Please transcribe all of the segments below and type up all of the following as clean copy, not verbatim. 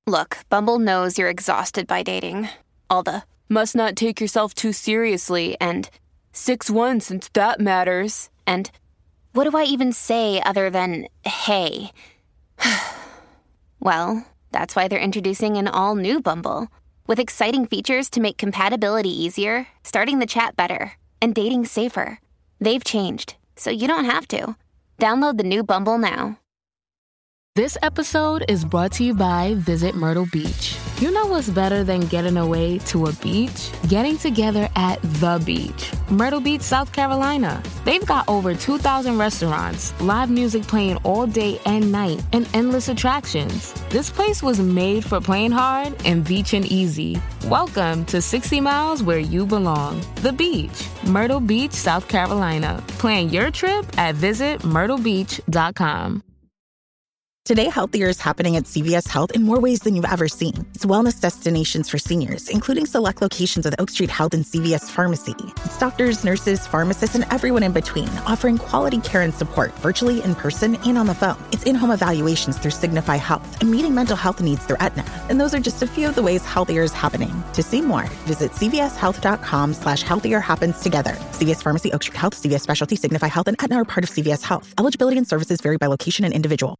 Look, Bumble knows you're exhausted by dating. All the must not take yourself too seriously and 6'1" since that matters. And what do I even say other than hey? Well, that's why they're introducing an all-new Bumble with exciting features to make compatibility easier, starting the chat better, and dating safer. They've changed, so you don't have to. Download the new Bumble now. This episode is brought to you by Visit Myrtle Beach. You know what's better than getting away to a beach? Getting together at the beach. Myrtle Beach, South Carolina. They've got over 2,000 restaurants, live music playing all day and night, and endless attractions. This place was made for playing hard and beaching easy. Welcome to 60 Miles where you belong. The beach. Myrtle Beach, South Carolina. Plan your trip at visitmyrtlebeach.com. Today, healthier is happening at CVS Health in more ways than you've ever seen. It's wellness destinations for seniors, including select locations with Oak Street Health and CVS Pharmacy. It's doctors, nurses, pharmacists, and everyone in between, offering quality care and support virtually, in person, and on the phone. It's in-home evaluations through Signify Health and meeting mental health needs through Aetna. And those are just a few of the ways healthier is happening. To see more, visit cvshealth.com/healthier happens together. CVS Pharmacy, Oak Street Health, CVS Specialty, Signify Health, and Aetna are part of CVS Health. Eligibility and services vary by location and individual.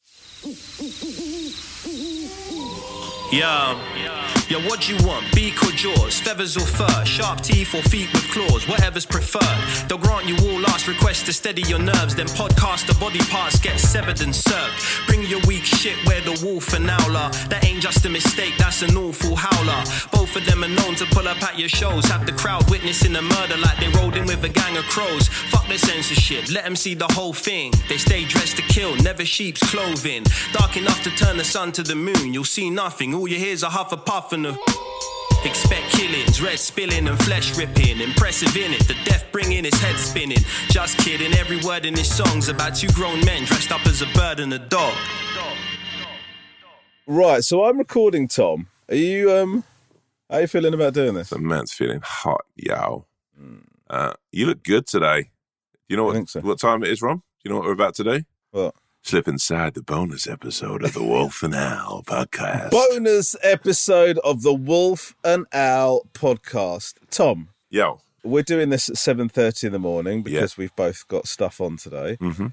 Yo, what do you want? Beak or jaws? Feathers or fur? Sharp teeth or feet with claws? Whatever's preferred. They'll grant you all last requests to steady your nerves. Then podcast the body parts get severed and served. Bring your weak shit where the wolf and owl are. That ain't just a mistake, that's an awful howler. Both of them are known to pull up at your shows. Have the crowd witnessing the murder like they rolled in with a gang of crows. Fuck the censorship, let them see the whole thing. They stay dressed to kill, never sheep's clothing. Dark enough to turn the sun to the moon. You'll see nothing, all you hear is a huff a puff and a... Expect killings, red spilling and flesh ripping. Impressive in it, the death bringing his head spinning. Just kidding, every word in this song's about two grown men dressed up as a bird and a dog. Right, so I'm recording, Tom. Are you, how are you feeling about doing this? The man's feeling hot, yo. You look good today. You know what time it is, Ron? You know what we're about to do? What? Slip inside the bonus episode of the Wolf and Owl podcast. Bonus episode of the Wolf and Owl podcast. Tom. Yo. We're doing this at 7:30 in the morning because we've both got stuff on today. Mm-hmm.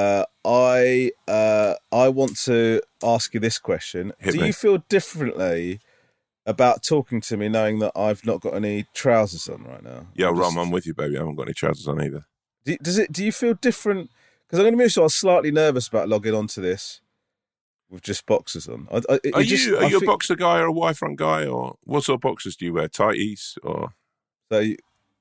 I want to ask you this question. Do you feel differently about talking to me knowing that I've not got any trousers on right now? Yeah, Ron, I'm with you, baby. I haven't got any trousers on either. Do you feel different? Because I'm going to be honest, I was slightly nervous about logging onto this with just boxers on. Are you a boxer guy or a Y-front guy, or what sort of boxers do you wear? Tighties or? So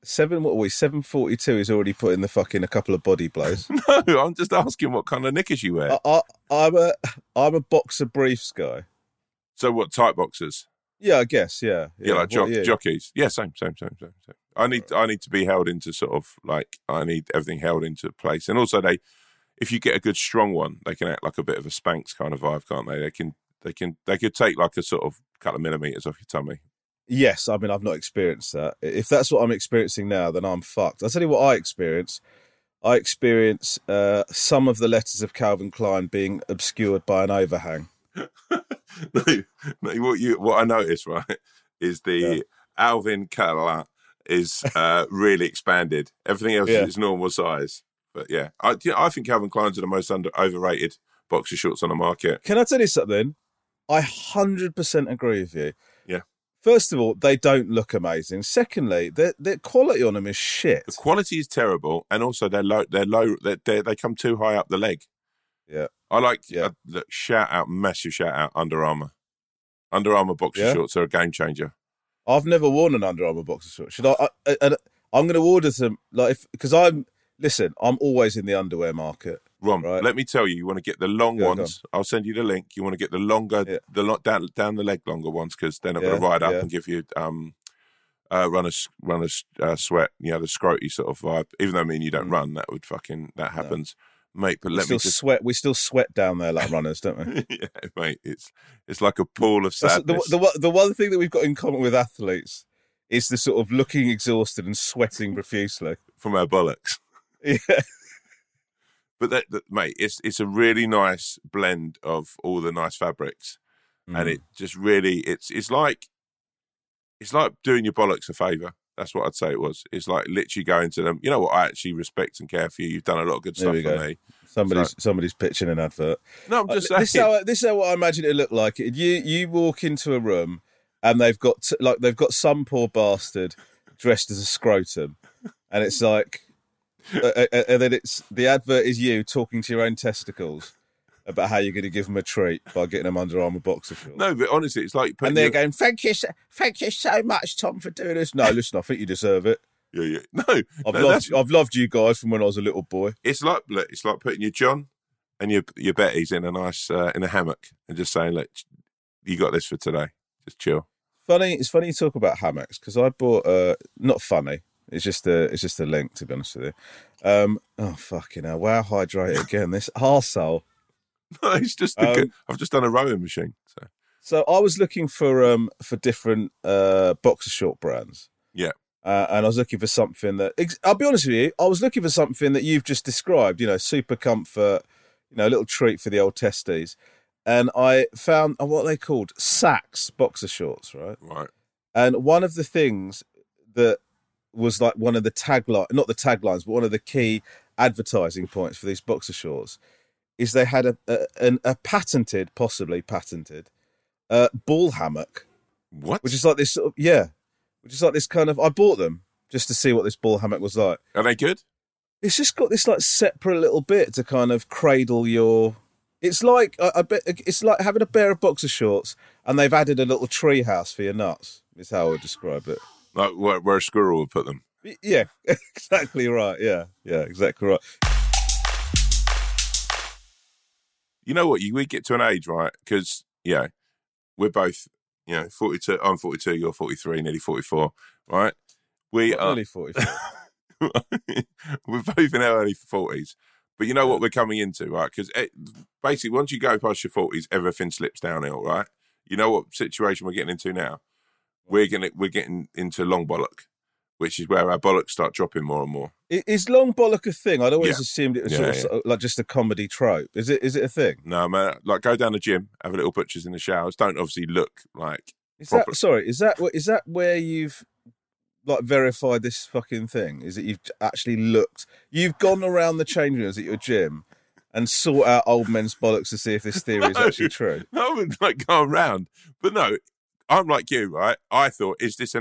742 is already put in the fucking a couple of body blows. No, I'm just asking what kind of knickers you wear. I'm a boxer briefs guy. So what, tight boxers? Yeah, I guess. Yeah, like jockeys. Yeah, same. I need to be held into sort of like, I need everything held into place. And also if you get a good strong one, they can act like a bit of a Spanx kind of vibe, can't they? They could take like a sort of couple of millimeters off your tummy. Yes, I mean, I've not experienced that. If that's what I'm experiencing now, then I'm fucked. I'll tell you what I experience. I experience some of the letters of Calvin Klein being obscured by an overhang. No, what I noticed, right, is the Alvin Klein is really expanded. Everything else is its normal size. But yeah, I think Calvin Klein's are the most overrated boxer shorts on the market. Can I tell you something? I 100% agree with you. Yeah. First of all, they don't look amazing. Secondly, their quality on them is shit. The quality is terrible, and also they're low. They come too high up the leg. Yeah. I like massive shout out Under Armour. Under Armour boxer shorts are a game changer. I've never worn an Under Armour boxer short. Should I? I'm going to order some, because I'm always in the underwear market. Ron, right? Let me tell you, you want to get the long ones. I'll send you the link. You want to get the longer, down the leg longer ones, because they're not going to ride up and give you runner's sweat. You know, the scroty sort of vibe. Even though you don't run, that happens. No. Mate, but we still sweat down there like runners, don't we? Yeah, mate. It's like a pool of sadness. The one thing that we've got in common with athletes is the sort of looking exhausted and sweating profusely from our bollocks. Yeah. But mate, it's a really nice blend of all the nice fabrics. and it just really it's like doing your bollocks a favour. That's what I'd say it was. It's like literally going to them. You know what? I actually respect and care for you. You've done a lot of good stuff for me. Somebody's pitching an advert. No, I'm just saying. This is how I imagine it looked like. You walk into a room and they've got some poor bastard dressed as a scrotum, and it's like, and then the advert is you talking to your own testicles about how you're going to give them a treat by getting them Under Armour boxer shorts. No, but honestly, it's like... And they're going, thank you so much, Tom, for doing this. No, listen, I think you deserve it. Yeah. No, I've loved you guys from when I was a little boy. It's like putting your John and your Betty's in a nice in a hammock and just saying, look, you got this for today. Just chill. It's funny you talk about hammocks, because I bought not funny. It's just a link, to be honest with you. Oh fucking hell! Wow, hydrate again. This arsehole. No, it's just I've just done a rowing machine. So I was looking for different boxer short brands. Yeah. And I was looking for something that, I'll be honest with you, I was looking for something that you've just described, super comfort, a little treat for the old testes. And I found, what are they called? Sax boxer shorts, right? Right. And one of the things that was like one of the not the taglines, but one of the key advertising points for these boxer shorts is they had a possibly patented ball hammock. What? Which is like this sort of, which is like this kind of, I bought them just to see what this ball hammock was like. Are they good? It's just got this like separate little bit to kind of cradle your, it's like, it's like having a pair of boxer shorts and they've added a little tree house for your nuts, is how I would describe it. Like where a squirrel would put them. Yeah, exactly right. Yeah, exactly right. You know what? We get to an age, right? Because, we're both, 42. I'm 42, you're 43, nearly 44, right? We are nearly 44. We're both in our early 40s. But you know what we're coming into, right? Because basically, once you go past your 40s, everything slips downhill, right? You know what situation we're getting into now? We're getting into long bollock, which is where our bollocks start dropping more and more. Is long bollock a thing? I'd always assumed it was sort of like just a comedy trope. Is it a thing? No, man. Like, go down the gym, have a little butchers in the showers. Don't obviously look like. Is that where you've like verified this fucking thing? Is that you've actually looked? You've gone around the change rooms at your gym and sought out old men's bollocks to see if this theory is actually true. I wouldn't like go around, but no, I'm like you, right? I thought, is this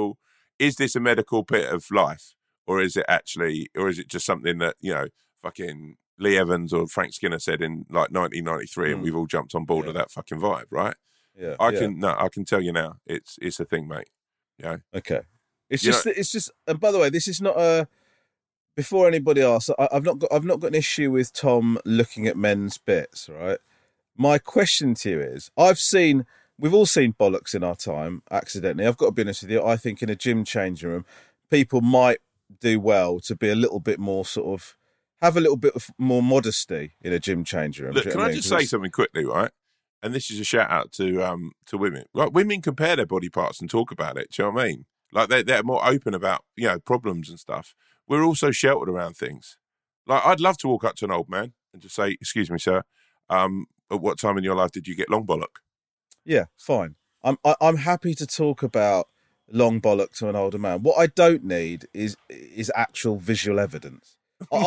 a medical bit of life, or is it just something that, fucking Lee Evans or Frank Skinner said in like 1993 and we've all jumped on board of that fucking vibe, right? Yeah. I can tell you now, it's a thing, mate. Yeah. Okay. It's just, and by the way, this is not before anybody asks, I've not got an issue with Tom looking at men's bits, right? My question to you is, we've all seen bollocks in our time, accidentally. I've got to be honest with you. I think in a gym changing room, people might do well to be a little bit more sort of, have a little bit of more modesty in a gym changing room. Look, can I just say something quickly, right? And this is a shout out to women. Like, women compare their body parts and talk about it. Do you know what I mean? Like, they're more open about, problems and stuff. We're also sheltered around things. Like, I'd love to walk up to an old man and just say, excuse me, sir, at what time in your life did you get long bollock? Yeah, fine. I'm happy to talk about long bollock to an older man. What I don't need is actual visual evidence.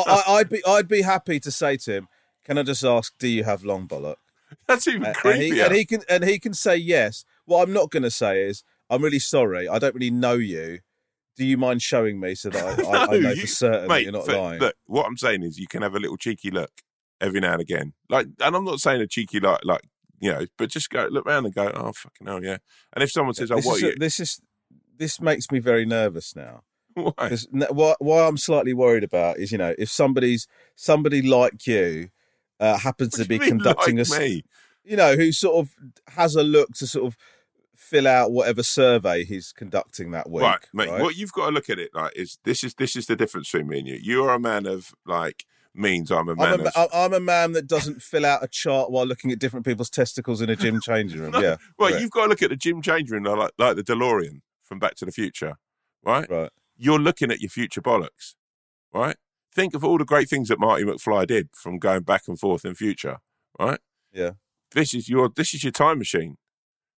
I'd be happy to say to him, "Can I just ask, do you have long bollock?" That's even creepier. And he can say yes. What I'm not going to say is, "I'm really sorry. I don't really know you. Do you mind showing me so that I know for certain that you're not lying?" Look, what I'm saying is, you can have a little cheeky look every now and again. Like, and I'm not saying a cheeky like. But just go look around and go, oh fucking hell, yeah. And if someone says, this makes me very nervous now. Why? What I'm slightly worried about is, if somebody like you happens to be conducting who sort of has a look to sort of fill out whatever survey he's conducting that week. Right, mate. Right? What you've got to look at it like is this is the difference between me and you. You are a man of like means. I'm a man that doesn't fill out a chart while looking at different people's testicles in a gym changing room. Yeah. Well, you've got to look at the gym changing room like the DeLorean from Back to the Future, right? Right. You're looking at your future bollocks, right? Think of all the great things that Marty McFly did from going back and forth in future, right? Yeah. This is your time machine.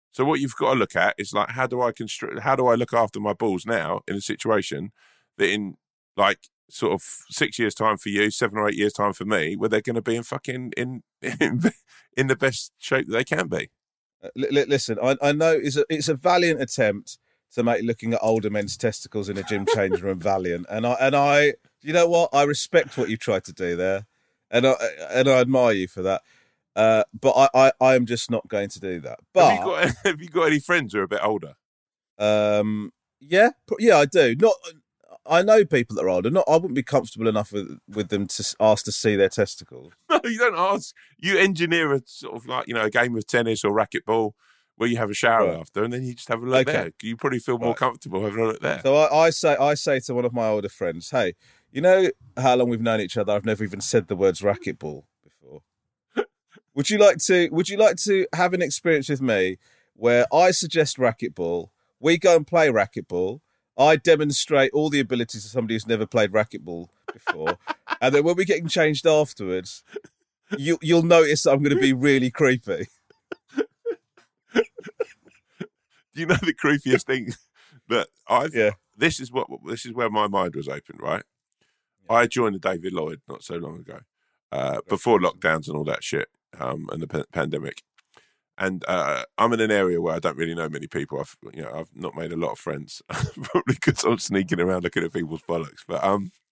So what you've got to look at is like, how do I look after my balls now in a situation that in like sort of 6 years' time for you, 7 or 8 years' time for me, where they're going to be in fucking in the best shape that they can be. Listen, I know it's a valiant attempt to make looking at older men's testicles in a gym change room valiant, and I, you know what, I respect what you've tried to do there, and I admire you for that. But I am just not going to do that. But have you got any friends who are a bit older? Yeah, I do. I know people that are older. I wouldn't be comfortable enough with them to ask to see their testicles. No, you don't ask. You engineer a sort of like, a game of tennis or racquetball where you have a shower after, and then you just have a look there. You probably feel more comfortable having a look there. So I say to one of my older friends, hey, you know how long we've known each other? I've never even said the words racquetball before. Would you like to have an experience with me where I suggest racquetball, we go and play racquetball, I demonstrate all the abilities of somebody who's never played racquetball before, and then when we're getting changed afterwards, you'll notice that I'm going to be really creepy. Do you know the creepiest thing that This is where my mind was open, right? Yeah. I joined the David Lloyd not so long ago, before lockdowns and all that shit, and the pandemic. And I'm in an area where I don't really know many people. I've not made a lot of friends, probably because I'm sneaking around looking at people's bollocks. But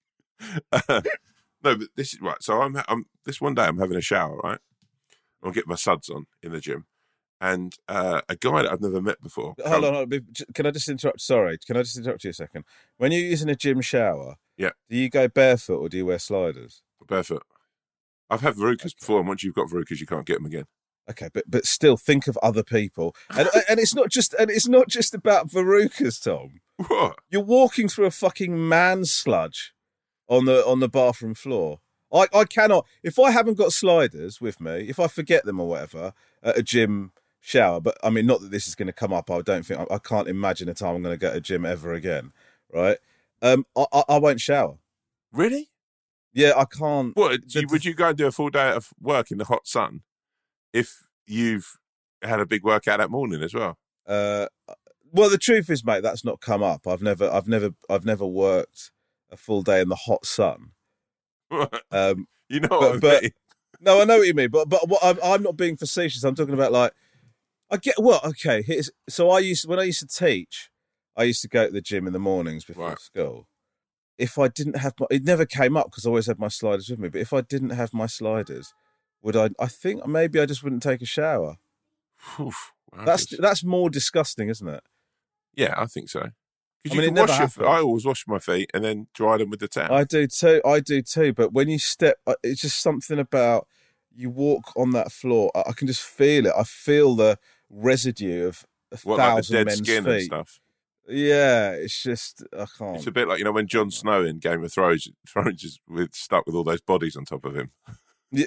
no, but this is right. So I'm this one day I'm having a shower, right? I'll get my suds on in the gym, and a guy that I've never met before. Hold on. Can I just interrupt? Sorry, can I just interrupt you a second? When you're using a gym shower, do you go barefoot or do you wear sliders? Barefoot. I've had verrucas before, and once you've got verrucas, you can't get them again. Okay, but still, think of other people, and it's not just about verrucas, Tom. What? You're walking through a fucking man sludge on the bathroom floor. I cannot, if I haven't got sliders with me, if I forget them or whatever at a gym shower. But I mean, not that this is going to come up. I can't imagine a time I'm going to go to a gym ever again. Right? I won't shower. Really? Yeah, I can't. What? Would you go and do a full day of work in the hot sun if you've had a big workout that morning as well? Well, the truth is, mate, that's not come up. I've never worked a full day in the hot sun. You know what I mean? No, I know what you mean. But what I'm not being facetious. I'm talking about like okay. When I used to teach, I used to go to the gym in the mornings before school. If I didn't have it never came up because I always had my sliders with me. But if I didn't have my sliders, would I think maybe I just wouldn't take a shower. Oof, that's more disgusting, isn't it? Yeah, I think so. Because I always wash my feet and then dry them with the towel. I do too. But when you step, it's just something about you walk on that floor. I can just feel it. I feel the residue of 1,000 like men's skin feet and stuff. Yeah, it's just I can't. It's a bit like when Jon Snow in Game of Thrones is stuck with all those bodies on top of him. Yeah.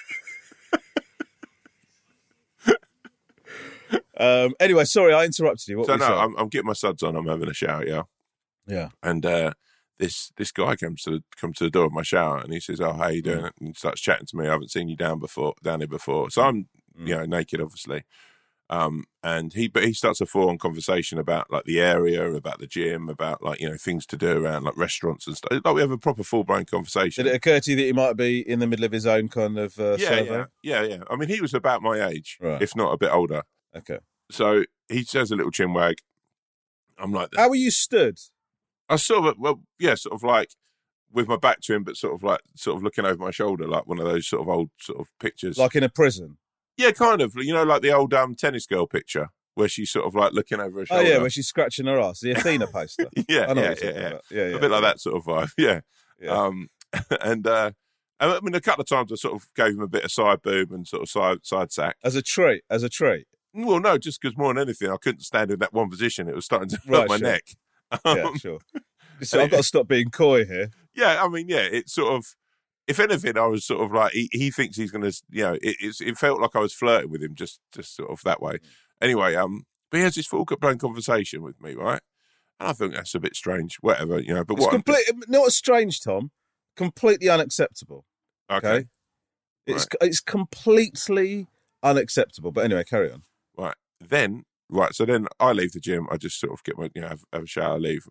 Anyway, sorry, I interrupted you. I'm getting my suds on. I'm having a shower. Yeah. And this guy comes to the door of my shower and he says, "Oh, how you doing?" And he starts chatting to me. I haven't seen you down here before. So I'm naked, obviously. And he starts a full-on conversation about like the area, about the gym, about like things to do around like restaurants and stuff. Like we have a proper full-blown conversation. Did it occur to you that he might be in the middle of his own kind of survey? Yeah. I mean, he was about my age, if not a bit older. Okay. So he says a little chin wag. I'm like, how were you stood? I sort of like with my back to him, but sort of looking over my shoulder, like one of those sort of old sort of pictures, like in a prison. Yeah, kind of. Like the old tennis girl picture where she's sort of like looking over her shoulder. Oh yeah, where she's scratching her ass. The Athena poster. Yeah. A bit like that sort of vibe. Yeah. And I mean, a couple of times I sort of gave him a bit of side boob and sort of side sack as a treat. Well, no, just because more than anything, I couldn't stand in that one position. It was starting to hurt my neck. Yeah, sure. So I've got to stop being coy here. Yeah, I mean, it's sort of. If anything, I was sort of like he thinks he's going to, it felt like I was flirting with him, just sort of that way. Anyway, but he has this full-blown conversation with me, right? And I think that's a bit strange, whatever, But it's not strange, Tom. Completely unacceptable. Okay, it's completely unacceptable. But anyway, carry on. Right then, right. So then I leave the gym. I just sort of get my, have a shower, leave,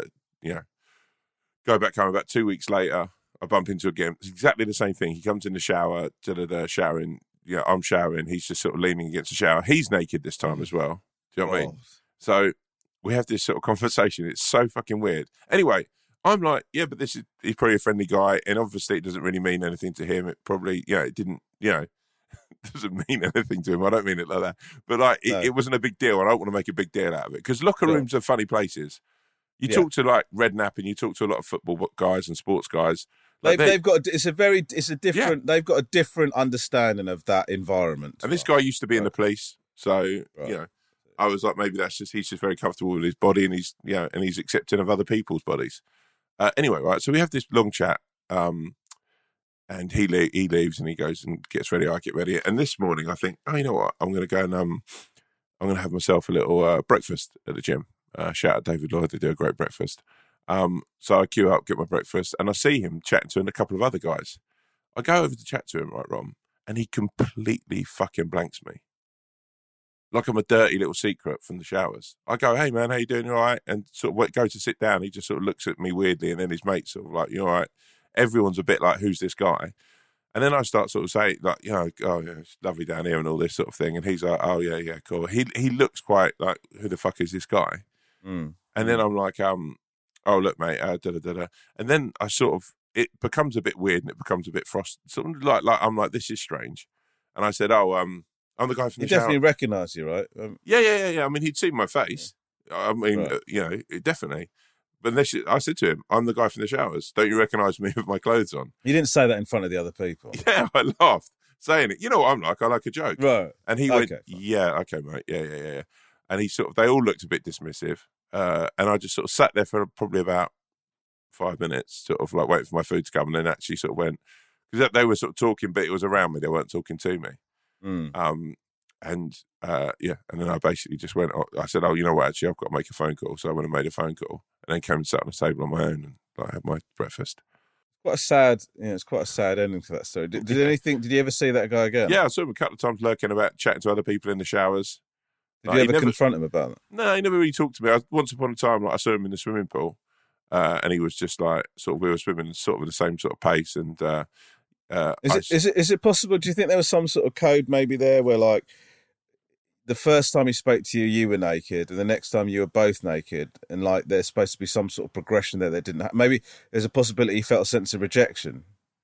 go back home. About 2 weeks later, I bump into him again. It's exactly the same thing. He comes in the shower, showering. I'm showering. He's just sort of leaning against the shower. He's naked this time as well. Do you know what I mean? So we have this sort of conversation. It's so fucking weird. Anyway, I'm like, yeah, but he's probably a friendly guy, and obviously it doesn't really mean anything to him. It probably, it didn't, doesn't mean anything to him. I don't mean it like that. But it wasn't a big deal. I don't want to make a big deal out of it because locker rooms are funny places. You talk to like Redknapp and you talk to a lot of football guys and sports guys. Like they've got they've got a different understanding of that environment. And this guy used to be in the police, so I was like, maybe he's just very comfortable with his body, and he's accepting of other people's bodies. Anyway, right. So we have this long chat, and he leaves and he goes and gets ready. I get ready, and this morning I think, oh, you know what? I'm going to go and I'm going to have myself a little breakfast at the gym. Shout out David Lloyd, they do a great breakfast. So I queue up, get my breakfast, and I see him chatting to a couple of other guys. I go over to chat to him, right, Rom, and he completely fucking blanks me. Like I'm a dirty little secret from the showers. I go, hey, man, how you doing? You all right? And sort of go to sit down. He just sort of looks at me weirdly, and then his mate's sort of like, you all right? Everyone's a bit like, who's this guy? And then I start sort of saying, like, oh, yeah, it's lovely down here and all this sort of thing. And he's like, oh, yeah, cool. He looks quite like, who the fuck is this guy? And then I'm like, oh, look, mate, da-da-da-da. And then I sort of, it becomes a bit weird and it becomes a bit frosty. Sort of like I'm like, this is strange. And I said, oh, I'm the guy from the shower. He definitely recognised you, right? Yeah. I mean, he'd seen my face. Yeah. I mean, definitely. But I said to him, I'm the guy from the showers. Don't you recognise me with my clothes on? You didn't say that in front of the other people. Yeah, I laughed saying it. You know what I'm like? I like a joke. Right. And he went, yeah, okay, mate. Yeah. And they all looked a bit dismissive. And I just sort of sat there for probably about 5 minutes, sort of like waiting for my food to come, and then actually sort of went, because they were sort of talking, but it was around me. They weren't talking to me. And then I basically just went, I said, oh, you know what, actually, I've got to make a phone call. So I went and made a phone call, and then came and sat on the table on my own, and I had my breakfast. It's quite a sad ending to that story. Did you ever see that guy again? Yeah, I saw him a couple of times lurking about, chatting to other people in the showers. Did you ever confront him about that? No, he never really talked to me. Once upon a time, I saw him in the swimming pool, and he was just like, sort of, we were swimming sort of at the same sort of pace. And is it possible? Do you think there was some sort of code maybe there where, like, the first time he spoke to you, you were naked, and the next time you were both naked, and like there's supposed to be some sort of progression there that didn't happen? Maybe there's a possibility he felt a sense of rejection.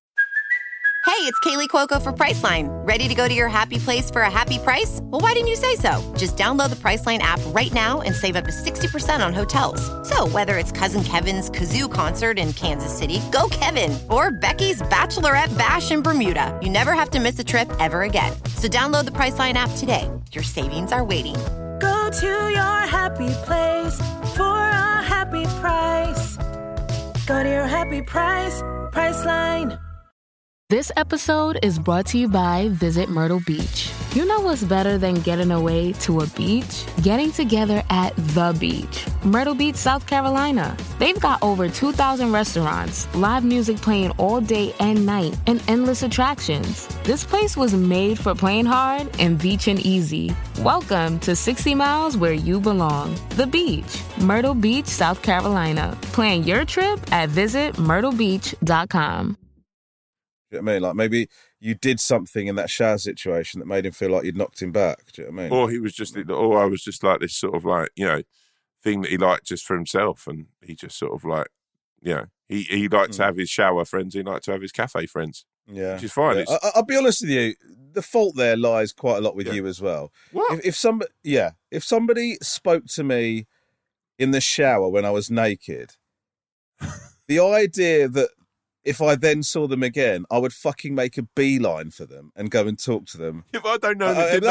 Hey, it's Kaylee Cuoco for Priceline. Ready to go to your happy place for a happy price? Well, why didn't you say so? Just download the Priceline app right now and save up to 60% on hotels. So whether it's Cousin Kevin's Kazoo Concert in Kansas City, go Kevin, or Becky's Bachelorette Bash in Bermuda, you never have to miss a trip ever again. So download the Priceline app today. Your savings are waiting. Go to your happy place for a happy price. Go to your happy price, Priceline. This episode is brought to you by Visit Myrtle Beach. You know what's better than getting away to a beach? Getting together at the beach. Myrtle Beach, South Carolina. They've got over 2,000 restaurants, live music playing all day and night, and endless attractions. This place was made for playing hard and beaching easy. Welcome to 60 miles where you belong. The beach. Myrtle Beach, South Carolina. Plan your trip at visitmyrtlebeach.com. Do you know what I mean? Like, maybe you did something in that shower situation that made him feel like you'd knocked him back. Do you know what I mean? Or I was just like this sort of like, thing that he liked just for himself. And he just sort of like, he liked to have his shower friends. He liked to have his cafe friends. Yeah. Which is fine. Yeah. I'll be honest with you. The fault there lies quite a lot with you as well. What? If somebody spoke to me in the shower when I was naked, the idea that if I then saw them again, I would fucking make a beeline for them and go and talk to them. Yeah, but I don't know.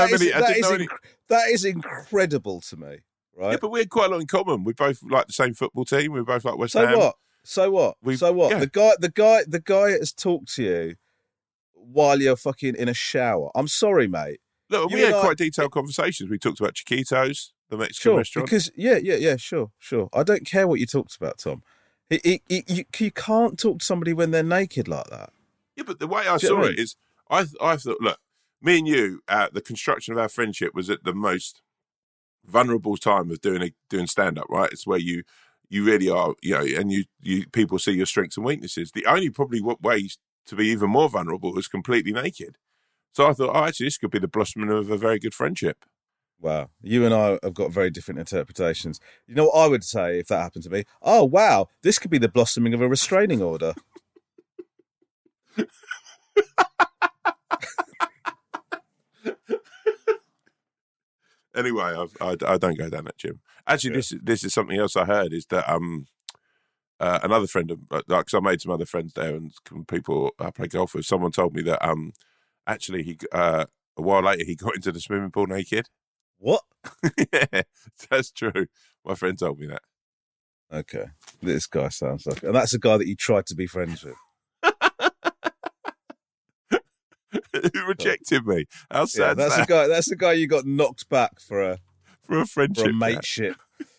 That is incredible to me, right? Yeah, but we had quite a lot in common. We both like the same football team. We both like West Ham. So what? Yeah. The guy has talked to you while you're fucking in a shower. I'm sorry, mate. Look, we had quite detailed conversations. We talked about Chiquitos, the Mexican restaurant. Because sure. I don't care what you talked about, Tom. You can't talk to somebody when they're naked like that. Yeah, but the way I saw it is, I thought, look, me and you, the construction of our friendship was at the most vulnerable time of doing stand up, right? It's where you really are, and you people see your strengths and weaknesses. The only probably way to be even more vulnerable is completely naked. So I thought, actually, this could be the blossoming of a very good friendship. Wow. You and I have got very different interpretations. You know what I would say if that happened to me? Oh, wow, this could be the blossoming of a restraining order. Anyway, I don't go down that gym. Actually, this is something else I heard, is that another friend of, because I made some other friends there and people I play golf with, someone told me that actually he a while later he got into the swimming pool naked. What? Yeah, that's true. My friend told me that. Okay, this guy sounds like, and that's a guy that you tried to be friends with. He rejected me. How sad! Yeah, that's the guy you got knocked back for a friendship, for a mateship.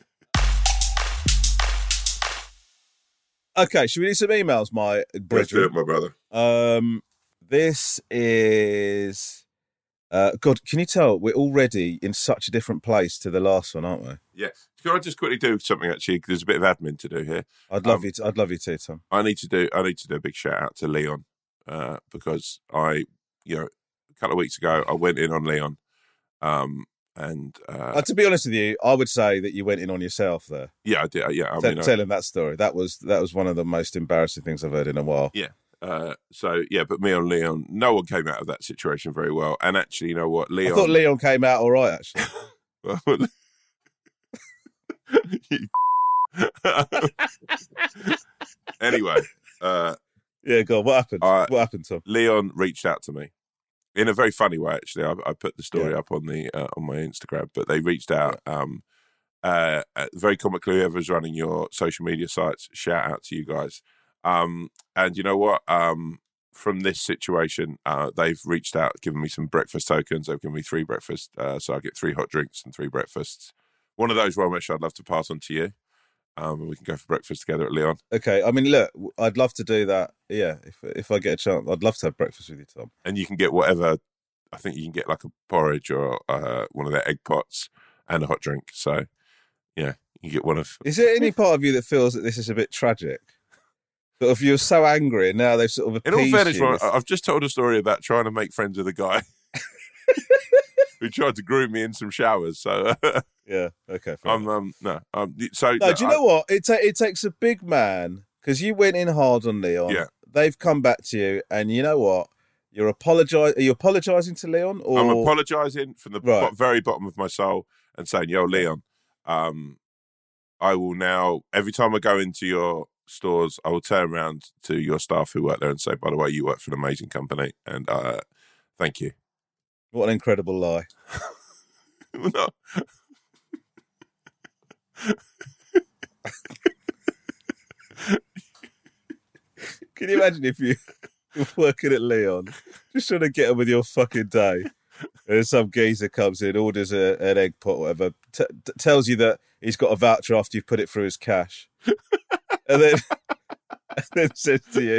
Okay, should we do some emails, my brethren? Let's do it, my brother. This is God. Can you tell we're already in such a different place to the last one, aren't we? Yes. Can I just quickly do something? Actually, because there's a bit of admin to do here. I'd love you to, Tom. I need to do a big shout out to Leon because a couple of weeks ago I went in on Leon, and to be honest with you, I would say that you went in on yourself there. Yeah, I did. Yeah, telling that story, that was one of the most embarrassing things I've heard in a while. Yeah. But me on Leon, no one came out of that situation very well. And actually, you know what, Leon? I thought Leon came out all right, actually. Anyway, yeah, go on. What happened? What happened, Tom? Leon reached out to me in a very funny way. Actually, I put the story up on my Instagram, but they reached out. Very comically, whoever's running your social media sites, shout out to you guys. And you know what? From this situation, they've reached out, given me some breakfast tokens. They've given me 3 breakfasts, so I get 3 hot drinks and 3 breakfasts. One of those, Romesh, I'd love to pass on to you. And we can go for breakfast together at Leon. Okay. I mean, look, I'd love to do that. Yeah, if I get a chance, I'd love to have breakfast with you, Tom. And you can get whatever. I think you can get like a porridge or one of their egg pots and a hot drink. So, yeah, you get one of. Is there any part of you that feels that this is a bit tragic? But if you're so angry and now they've sort of appeased in all fairness, you. I've just told a story about trying to make friends with a guy who tried to groom me in some showers. So yeah, okay. Do you know what? It takes a big man, because you went in hard on Leon. Yeah, they've come back to you, and you know what? Are you apologising to Leon? Or I'm apologising from the very bottom of my soul and saying, "Yo, Leon, I will now every time I go into your stores, I will turn around to your staff who work there and say, by the way, you work for an amazing company, and thank you." What an incredible lie. No. Can you imagine if you were working at Leon, just trying to get on with your fucking day, and some geezer comes in, orders an egg pot or whatever, tells you that he's got a voucher after you've put it through his cash, and then says to you,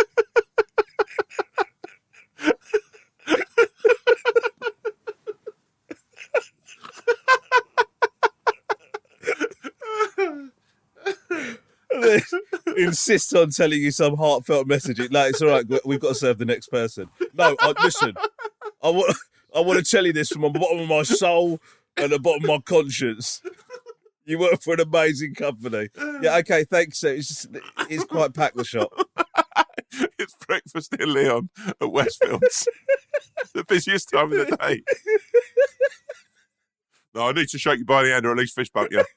and then insists on telling you some heartfelt message. Like, it's all right, we've got to serve the next person. No, listen, I want to tell you this from the bottom of my soul and the bottom of my conscience. You work for an amazing company. Yeah, okay, thanks. It's quite packed, the shop. It's breakfast in Leon at Westfields. The busiest time of the day. No, I need to shake you by the hand or at least fist bump you.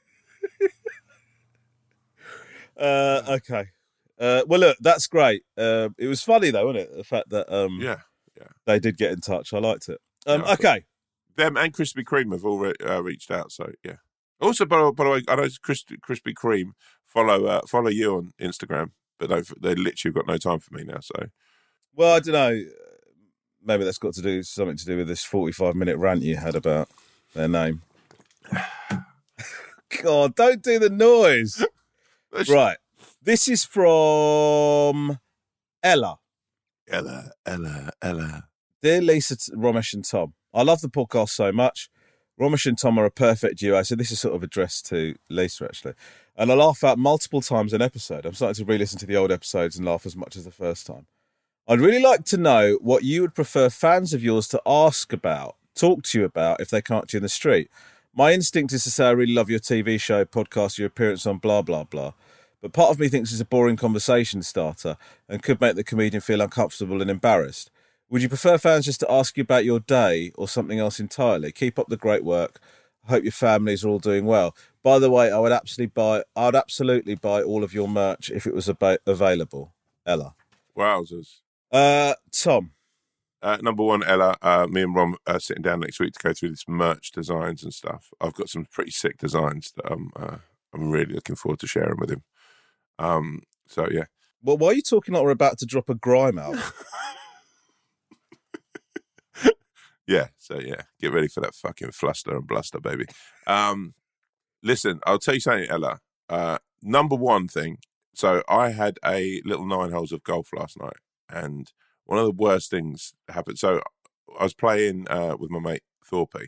Okay. Well, look, that's great. It was funny, though, wasn't it? The fact that they did get in touch. I liked it. Okay. Them and Krispy Kreme have all reached out, so yeah. Also, by the way, I know Krispy Kreme follow you on Instagram, but they literally got no time for me now. So, well, I don't know. Maybe that's got something to do with this 45-minute rant you had about their name. God, don't do the noise. Right, this is from Ella. Ella. Dear Lisa, Romesh and Tom, I love the podcast so much. Romesh and Tom are a perfect duo. So this is sort of addressed to Lisa, actually. And I laugh out multiple times an episode. I'm starting to re-listen to the old episodes and laugh as much as the first time. I'd really like to know what you would prefer fans of yours to ask about, talk to you about, if they can't you in the street. My instinct is to say I really love your TV show, podcast, your appearance on blah, blah, blah. But part of me thinks it's a boring conversation starter and could make the comedian feel uncomfortable and embarrassed. Would you prefer fans just to ask you about your day or something else entirely? Keep up the great work. I hope your families are all doing well. By the way, I would absolutely buy all of your merch if it was available. Ella. Wowzers. Tom. Number one, Ella, me and Rom are sitting down next week to go through this merch designs and stuff. I've got some pretty sick designs that I'm really looking forward to sharing with him. So, yeah. Well, why are you talking like we're about to drop a grime album? Yeah, so yeah, get ready for that fucking fluster and bluster, baby. Listen, I'll tell you something, Ella. Number one thing, so I had a little 9 holes of golf last night, and one of the worst things happened. So I was playing with my mate Thorpe,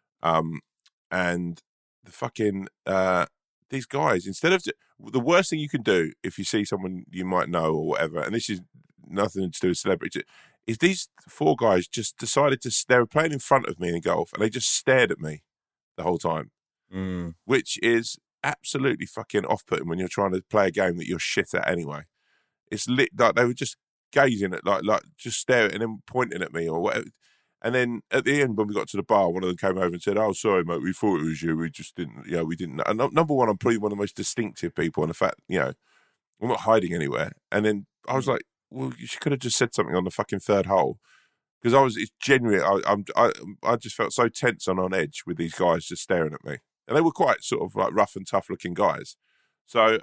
and the fucking these guys, instead of the worst thing you can do if you see someone you might know or whatever, and this is nothing to do with celebrity, is these 4 guys just decided they were playing in front of me in golf, and they just stared at me the whole time, which is absolutely fucking off-putting when you're trying to play a game that you're shit at anyway. It's lit, like they were just gazing at, like just staring and then pointing at me or whatever. And then at the end, when we got to the bar, one of them came over and said, "Oh, sorry, mate, we thought it was you. We just didn't, we didn't." And number one, I'm probably one of the most distinctive people, and the fact, I'm not hiding anywhere. And then I was like, well, you could have just said something on the fucking 3rd hole, because it's genuinely, I just felt so tense and on edge with these guys just staring at me, and they were quite sort of like rough and tough looking guys. So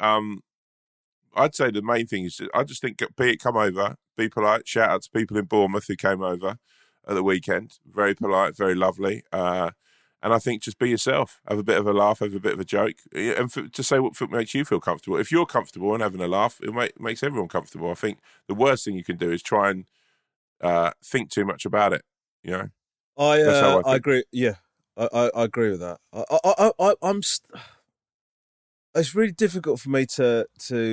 I'd say the main thing is, I just think, come over, be polite, shout out to people in Bournemouth who came over at the weekend, very polite, very lovely, and I think just be yourself, have a bit of a laugh, have a bit of a joke, and to say what makes you feel comfortable. If you're comfortable and having a laugh, it makes everyone comfortable. I think the worst thing you can do is try and think too much about it. I agree. Yeah, I agree with that. I'm. It's really difficult for me to.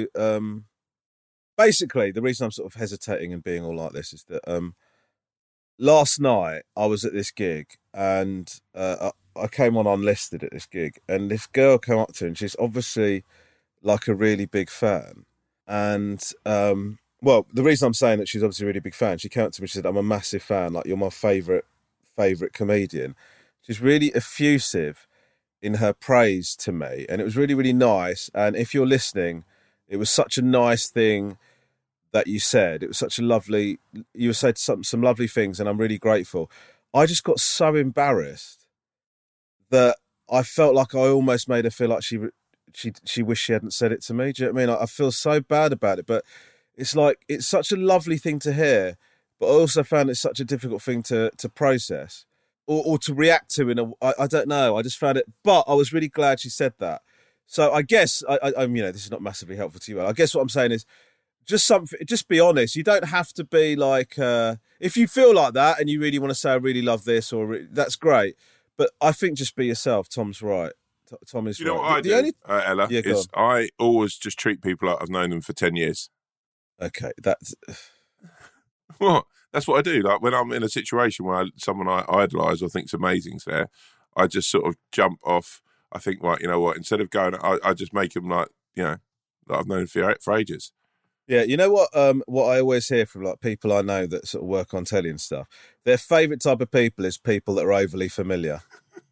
Basically, the reason I'm sort of hesitating and being all like this is that last night I was at this gig, and I came on unlisted at this gig, and this girl came up to her, and she's obviously like a really big fan. And well, the reason I'm saying that she's obviously a really big fan, she came up to me and she said, "I'm a massive fan. Like, you're my favourite comedian." She's really effusive in her praise to me, and it was really, really nice. And if you're listening, it was such a nice thing that you said. It was such a lovely, you said some lovely things, and I'm really grateful. I just got so embarrassed that I felt like I almost made her feel like she wished she hadn't said it to me. Do you know what I mean? I feel so bad about it, but it's like, it's such a lovely thing to hear, but I also found it such a difficult thing to process or to react to I don't know. I just found it, but I was really glad she said that. So I guess, this is not massively helpful to you. I guess what I'm saying is, just be honest. You don't have to be like, if you feel like that and you really want to say, "I really love this," that's great. But I think just be yourself. Tom's right. Tom is right. You know what I do, Ella? Is I always just treat people like I've known them for 10 years. Okay, that's... What? That's what I do. Like, when I'm in a situation where someone I idolise or think's amazing's there, I just sort of jump off. I think, right, you know what? Instead of going, I just make them like, that I've known for ages. Yeah, you know what I always hear from like people I know that sort of work on telly and stuff, their favourite type of people is people that are overly familiar.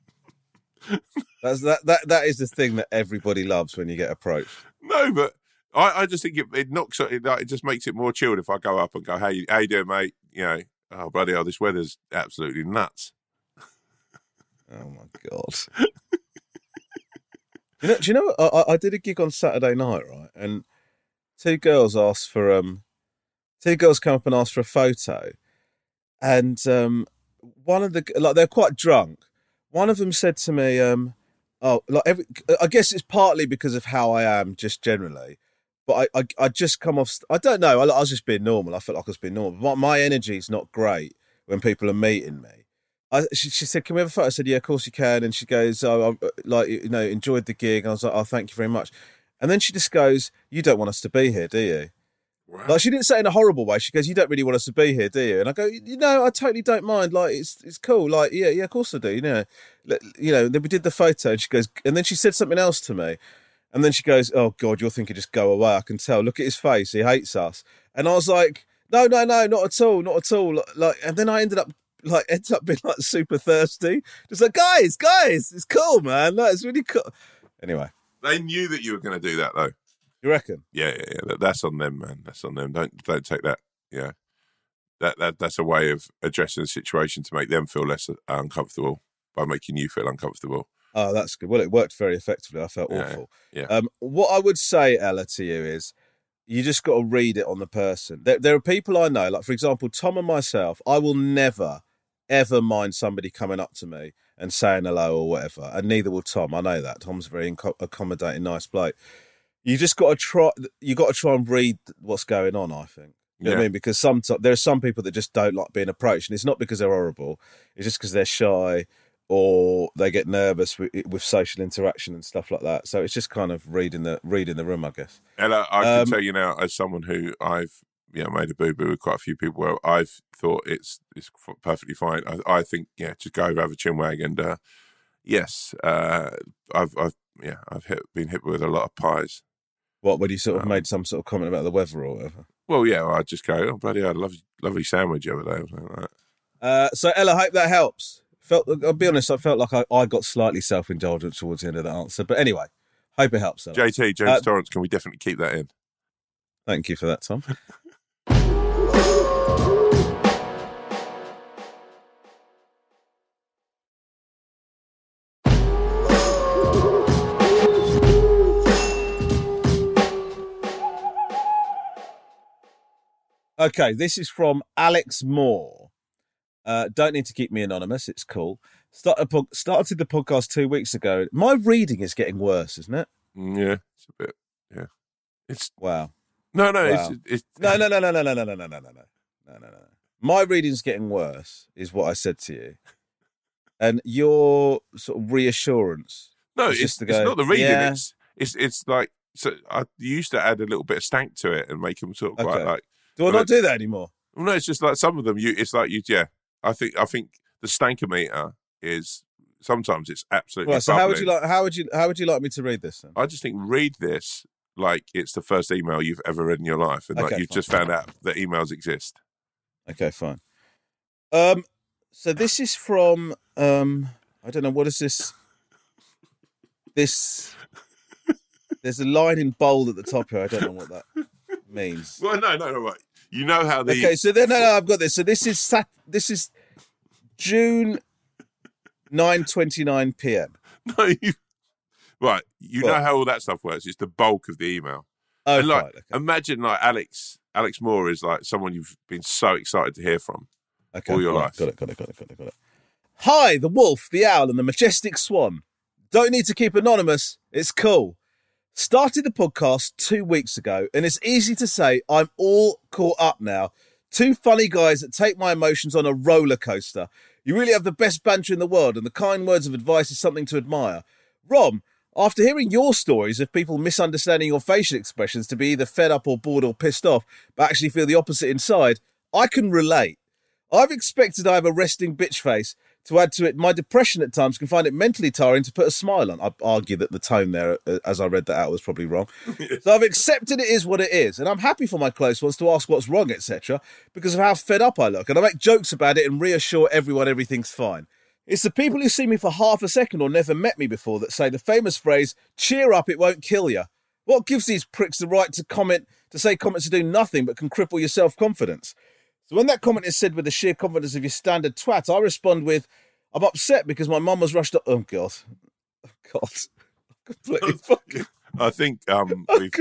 That is the thing that everybody loves when you get approached. No, but I just think it knocks it just makes it more chilled if I go up and go, "Hey, how you doing, mate?" Oh bloody hell, this weather's absolutely nuts. Oh my God. Do you know I did a gig on Saturday night, right? And two girls come up and asked for a photo, and one of they're quite drunk. One of them said to me, I guess it's partly because of how I am just generally, but I just come off. I don't know. I was just being normal. I felt like I was being normal. My energy is not great when people are meeting me, She said, "Can we have a photo?" I said, "Yeah, of course you can." And she goes, "Oh, enjoyed the gig." And I was like, "Oh, thank you very much." And then she just goes, "You don't want us to be here, do you?" Wow. Like, she didn't say it in a horrible way. She goes, "You don't really want us to be here, do you?" And I go, I totally don't mind. Like, it's cool. Like, yeah, of course I do. Then we did the photo, and she goes, and then she said something else to me. And then she goes, "Oh, God, you're thinking just go away. I can tell. Look at his face. He hates us." And I was like, no, not at all. Like, and then I ended up being like super thirsty. Just like, guys, it's cool, man. Like, it's really cool. Anyway. They knew that you were going to do that, though. You reckon? Yeah. That's on them, man. That's on them. Don't take that. Yeah. That's a way of addressing the situation to make them feel less uncomfortable by making you feel uncomfortable. Oh, that's good. Well, it worked very effectively. I felt awful. Yeah. What I would say, Ella, to you is you just got to read it on the person. There are people I know, like, for example, Tom and myself, I will never, ever mind somebody coming up to me and saying hello or whatever, and neither will Tom. I know that. Tom's a very accommodating, nice bloke. You just got to try. You got to try and read what's going on, I think. You know what I mean? Because there are some people that just don't like being approached, and it's not because they're horrible. It's just because they're shy, or they get nervous with social interaction and stuff like that. So it's just kind of reading the room, I guess. And I can tell you now, as someone who I've made a boo-boo with quite a few people, where I've thought it's perfectly fine. I think just go over, have a chinwag, and yes, I've been hit with a lot of pies. What, when you sort of made some sort of comment about the weather or whatever? Well, yeah, I just go, "Oh, bloody hell, lovely sandwich over there," or something like that. So Ella, I hope that helps. I'll be honest, I felt like I got slightly self-indulgent towards the end of that answer. But anyway, hope it helps. Ella. JT, James Torrance, can we definitely keep that in? Thank you for that, Tom. Okay, this is from Alex Moore. Don't need to keep me anonymous. It's cool. Started the podcast 2 weeks ago. My reading is getting worse, isn't it? Yeah, it's a bit. Yeah, it's wow. No. Wow. It's no. My reading's getting worse, is what I said to you, and your sort of reassurance. No, it's not the reading. Yeah. It's like, so I used to add a little bit of stank to it and make them sort of quite like. Do I not do that anymore? Well, no, it's just like some of them. Yeah. I think the stankometer is sometimes it's absolutely. Right, so bubbling. How would you like me to read this then? I just think read this like it's the first email you've ever read in your life, and like you've just found out that emails exist. Okay, fine. So this is from I don't know, what is this? There's a line in bold at the top here. I don't know what that means. Well, no, right. You know how the... Okay, so then, no, I've got this. So this is June 9:29 p.m. No, right. You know how all that stuff works. It's the bulk of the email. Oh, and like, right, okay. Imagine like Alex Moore is like someone you've been so excited to hear from all your life. Got it. Hi, the wolf, the owl, and the majestic swan. Don't need to keep anonymous. It's cool. Started the podcast 2 weeks ago, and it's easy to say I'm all caught up now. Two funny guys that take my emotions on a roller coaster. You really have the best banter in the world, and the kind words of advice is something to admire. Rom, after hearing your stories of people misunderstanding your facial expressions to be either fed up or bored or pissed off, but actually feel the opposite inside, I can relate. I've expected I have a resting bitch face. To add to it, my depression at times can find it mentally tiring to put a smile on. I argue that the tone there, as I read that out, was probably wrong. So I've accepted it is what it is, and I'm happy for my close ones to ask what's wrong, etc., because of how fed up I look, and I make jokes about it and reassure everyone everything's fine. It's the people who see me for half a second or never met me before that say the famous phrase, "Cheer up, it won't kill you." What gives these pricks the right to say comments that do nothing but can cripple your self-confidence? So when that comment is said with the sheer confidence of your standard twat, I respond with, I'm upset because my mum was rushed up. Oh, God. Completely fucking... I think we've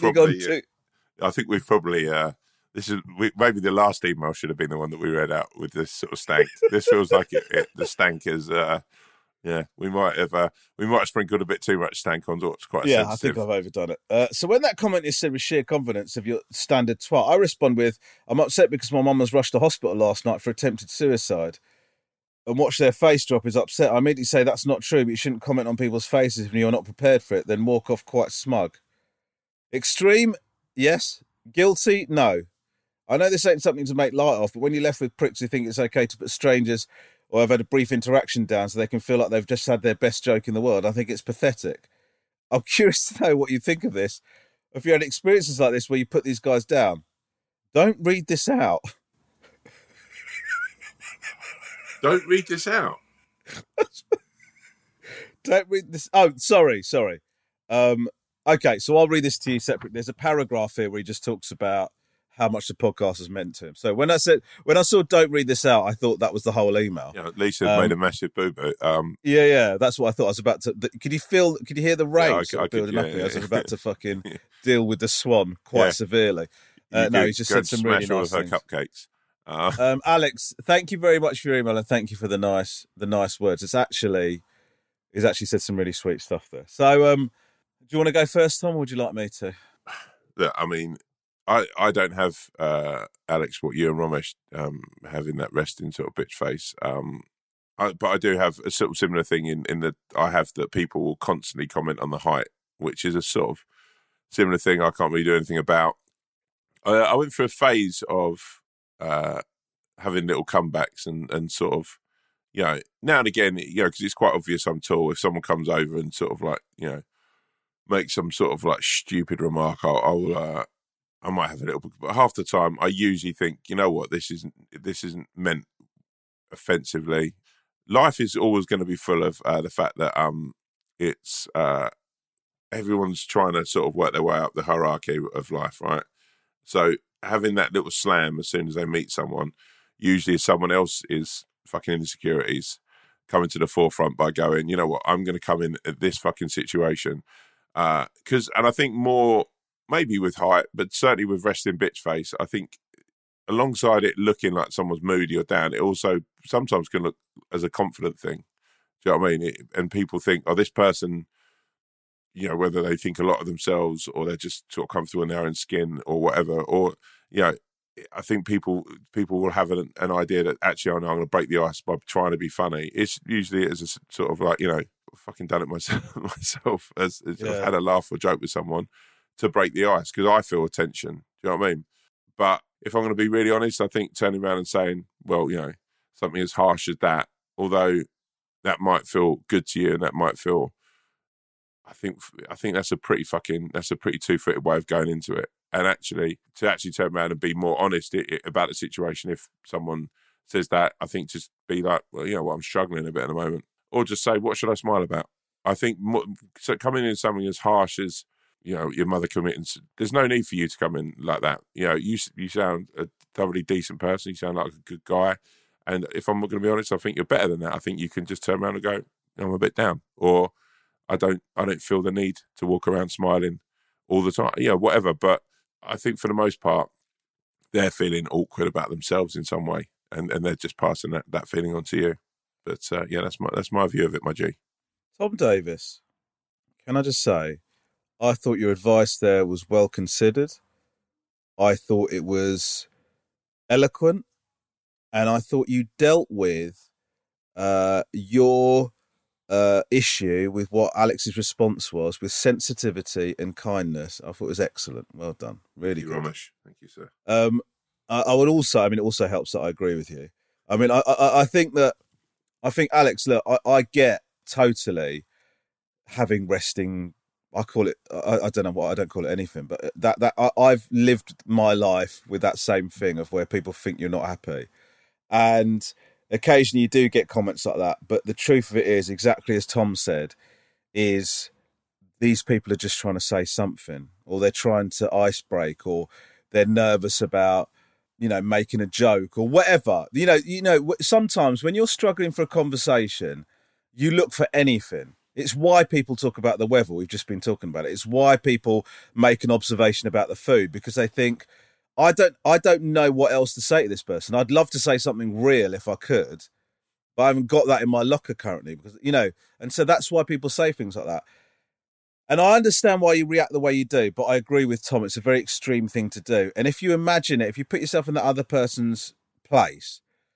probably maybe the last email should have been the one that we read out with this sort of stank. This feels like the stank is... we might have sprinkled a bit too much stank on what's quite sensitive. I think I've overdone it. So when that comment is said with sheer confidence of your standard twat, I respond with, I'm upset because my mum was rushed to hospital last night for attempted suicide. and watch their face drop is upset, I immediately say that's not true, but you shouldn't comment on people's faces if you're not prepared for it, then walk off quite smug. Extreme, yes. Guilty, no. I know this ain't something to make light of, but when you're left with pricks who think it's okay to put strangers or have had a brief interaction down so they can feel like they've just had their best joke in the world, I think it's pathetic. I'm curious to know what you think of this. If you had experiences like this where you put these guys down, don't read this out. Don't read this out. Don't read this. Oh, sorry. Okay, so I'll read this to you separately. There's a paragraph here where he just talks about how much the podcast has meant to him. So when I saw "don't read this out," I thought that was the whole email. Yeah, Lisa made a massive boo-boo. Yeah, that's what I thought. I was about to. Could you hear the rain building up? I was about to fucking deal with the swan quite severely. No, he just said some really nice things. Cupcakes. Alex, thank you very much for your email and thank you for the nice words. He's actually said some really sweet stuff there. So, do you want to go first, Tom, or would you like me to? Look, I mean, I don't have Alex what you and Ramesh have in that resting sort of bitch face. But I do have a sort of similar thing in that I have that people will constantly comment on the height, which is a sort of similar thing I can't really do anything about. I went through a phase of having little comebacks and sort of, now and again, because it's quite obvious I'm tall. If someone comes over and sort of like, make some sort of like stupid remark, I might have a little bit. But half the time, I usually think, you know what, this isn't meant offensively. Life is always going to be full of the fact that it's everyone's trying to sort of work their way up the hierarchy of life, right? So having that little slam as soon as they meet someone, usually someone else is fucking insecurities coming to the forefront by going, you know what, I'm going to come in at this fucking situation. And I think more, maybe with height, but certainly with resting bitch face, I think alongside it looking like someone's moody or down, it also sometimes can look as a confident thing. Do you know what I mean? And people think, oh, this person, whether they think a lot of themselves or they're just sort of comfortable in their own skin or whatever, or, I think people will have an idea that actually, I'm going to break the ice by trying to be funny. It's usually as a sort of like, I've fucking done it myself as I've had a laugh or joke with someone to break the ice because I feel a tension. Do you know what I mean? But if I'm going to be really honest, I think turning around and saying, well, something as harsh as that, although that might feel good to you and that might feel, I think that's a pretty 2-footed way of going into it. And to turn around and be more honest about the situation. If someone says that, I think just be like, well, I'm struggling a bit at the moment. Or just say, what should I smile about? I think so coming in something as harsh as, your mother committing, there's no need for you to come in like that. You sound a thoroughly decent person. You sound like a good guy. And if I'm going to be honest, I think you're better than that. I think you can just turn around and go, I'm a bit down. Or I don't feel the need to walk around smiling all the time. Whatever. But I think for the most part, they're feeling awkward about themselves in some way. And they're just passing that feeling on to you. But that's my view of it, my G. Tom Davis, can I just say, I thought your advice there was well considered. I thought it was eloquent, and I thought you dealt with your issue with what Alex's response was with sensitivity and kindness. I thought it was excellent. Well done. Really good. Ramesh. Thank you, sir. I would also, it also helps that I agree with you. I think Alex, look, I get totally having resting, I call it, I don't know what, I don't call it anything, but that I've lived my life with that same thing of where people think you're not happy. And occasionally you do get comments like that. But the truth of it is, exactly as Tom said, is these people are just trying to say something, or they're trying to ice break, or they're nervous about, making a joke or whatever. Sometimes when you're struggling for a conversation, you look for anything. It's why people talk about the weather. We've just been talking about it. It's why people make an observation about the food, because they think, I don't know what else to say to this person. I'd love to say something real if I could, but I haven't got that in my locker currently, because, and so that's why people say things like that. And I understand why you react the way you do, but I agree with Tom. It's a very extreme thing to do. And if you imagine it, if you put yourself in the other person's place,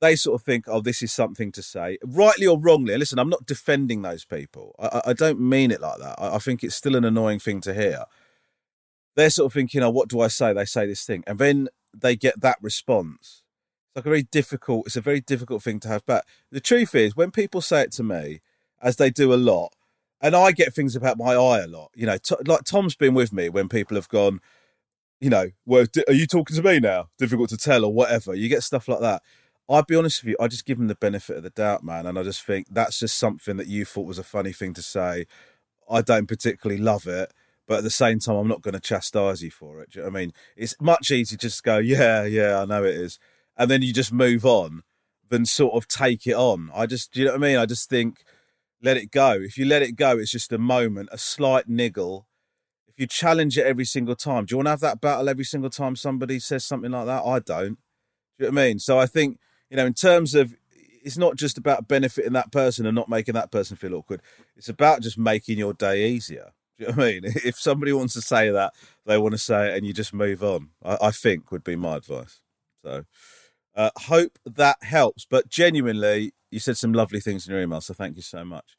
they sort of think, oh, this is something to say, rightly or wrongly. And listen, I'm not defending those people. I don't mean it like that. I think it's still an annoying thing to hear. They're sort of thinking, oh, what do I say? They say this thing. And then they get that response. It's a very difficult thing to have back. The truth is, when people say it to me, as they do a lot, and I get things about my eye a lot, you know, like Tom's been with me when people have gone, you know, well, are you talking to me now? Difficult to tell or whatever. You get stuff like that. I'll be honest with you, I just give them the benefit of the doubt, man. And I just think that's just something that you thought was a funny thing to say. I don't particularly love it, but at the same time, I'm not going to chastise you for it. Do you know what I mean? It's much easier to just go, yeah, I know it is. And then you just move on than sort of take it on. Do you know what I mean? I just think, let it go. If you let it go, it's just a moment, a slight niggle. If you challenge it every single time, do you want to have that battle every single time somebody says something like that? I don't. Do you know what I mean? So I think, you know, in terms of, it's not just about benefiting that person and not making that person feel awkward. It's about just making your day easier. Do you know what I mean? If somebody wants to say that, they want to say it and you just move on, I think would be my advice. So hope that helps. But genuinely, you said some lovely things in your email, so thank you so much.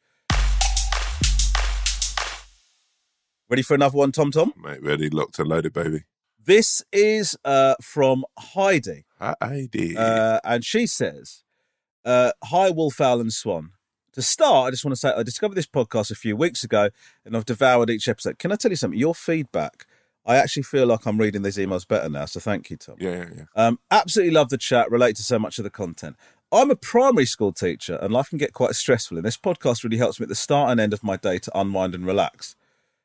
Ready for another one, Tom? Mate, ready, locked and loaded, baby. This is from Heidi. Heidi. And she says, hi, Wolfowl and Swan. To start, I just want to say I discovered this podcast a few weeks ago and I've devoured each episode. Can I tell you something? Your feedback, I actually feel like I'm reading these emails better now, so thank you, Tom. Yeah. Absolutely love the chat, relate to so much of the content. I'm a primary school teacher and life can get quite stressful, and this podcast really helps me at the start and end of my day to unwind and relax.